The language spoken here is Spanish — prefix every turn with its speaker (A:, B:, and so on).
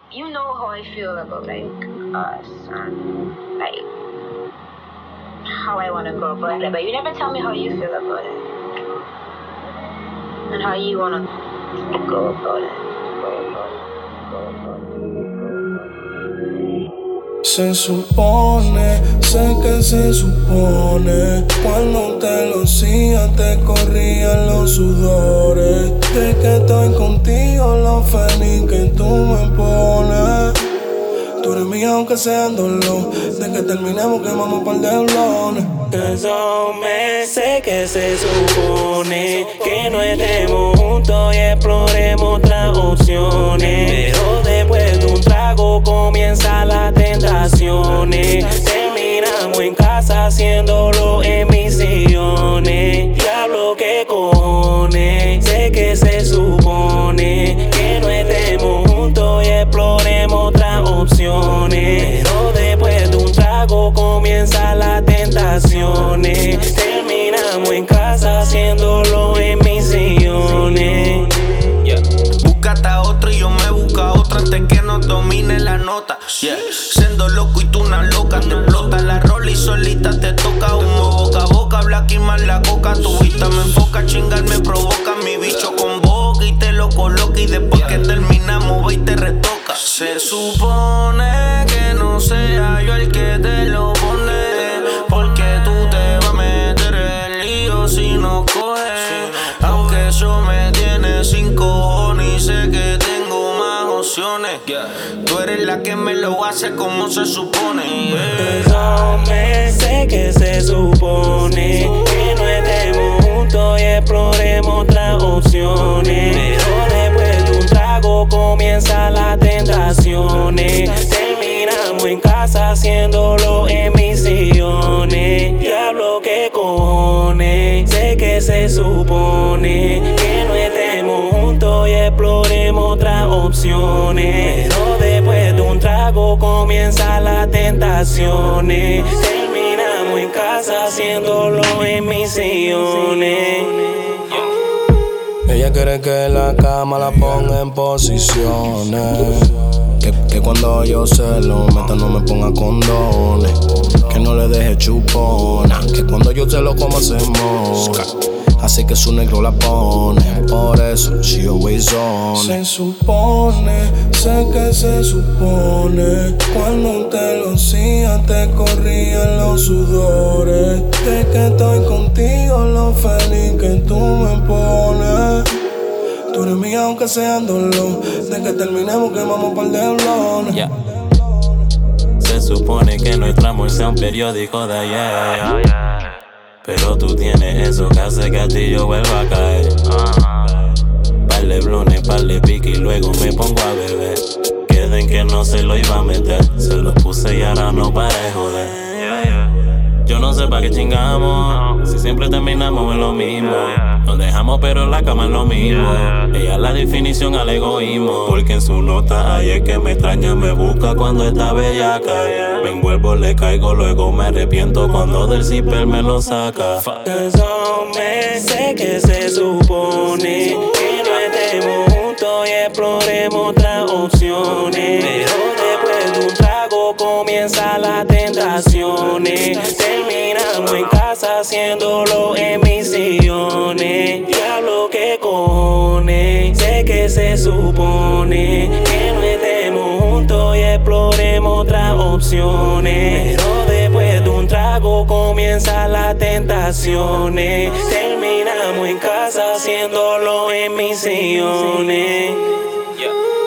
A: you know how I feel about like us and like how I want to go about it, but you never tell me how you feel about it and how you want to go about it.
B: Se supone, sé que se supone. Cuando te lo hacía te corrían los sudores. De que estoy contigo, lo feliz que tú me pones. Tú eres mía aunque sea dolor. De que terminemos quemamos un par de blones.
C: Eso me sé que se supone que no estemos juntos y exploremos otras opciones. Pero después de un trago comienzan las tentaciones. Terminamos en casa haciéndolo en misiones. Diablo, qué cojones. Sé que se supone que no estemos juntos y exploremos otras opciones. Pero después de un trago comienzan las tentaciones. Terminamos en casa haciéndolo en misiones.
D: Búscate a otro y yo me busco a otra antes que nos domine la nota. Siendo loco y tú una loca. Te explota la rola y solita te toca. Humo boca a boca, black y más la coca. Tu vista me enfoca, chingar me provoca. Mi bicho convoca y te lo coloca. Y después que terminamos va y te retoca. Se supone que no sea yo el que te lo pone. Porque tú te vas a meter en lío si no coges. Aunque eso me tiene sin cojones y sé que tengo más opciones. Tú eres la que me lo hace como se supone.
C: Eso me sé que se supone que no estemos juntos y exploremos otras opciones. Pero después de un trago comienzan las tentaciones. Terminamos en casa haciéndolo en misiones. Diablo, qué cojones. Sé que se supone que no estemos juntos y exploremos otras opciones. Pero después de un trago comienzan las tentaciones. Terminamos en casa haciéndolo en misiones.
B: Ella quiere que la cama la ponga en posiciones. Que cuando yo se lo meta no me ponga condones. Que no le deje chupona. Que cuando yo se lo coma se moja. Así que su negro la pone. Por eso she always on. Se supone, sé que se supone. Cuando te lo hacía te corrían los sudores. De que estoy contigo, lo feliz que tú me pones. Tú eres mía aunque sea dolor. De que terminemos quemamos un par de blones.
C: Se supone que nuestro amor sea un periódico de ayer. Pero tú tienes eso que hace que a ti yo vuelva a caer. Par de blones, par de pique y luego me pongo a beber. Queden que no se lo iba a meter. Se lo puse y ahora no para de joder. Yo no sé pa' qué chingamos, si siempre terminamos en lo mismo. Nos dejamos pero en la cama es lo mismo. Ella es la definición al egoísmo. Porque en su nota ay es que me extraña, me busca cuando está bellaca. Me envuelvo, le caigo, luego me arrepiento cuando del zipper me lo saca. Eso me sé que se supone que no estemos juntos y exploremos otras opciones. Pero después de un trago comienzan las tentaciones. Terminamos en casa haciéndolo en misiones. Diablo, qué cojones. Sé que se supone que no estemos juntos y exploremos otras opciones. Pero después de un trago comienzan las tentaciones. Terminamos en casa haciéndolo en misiones.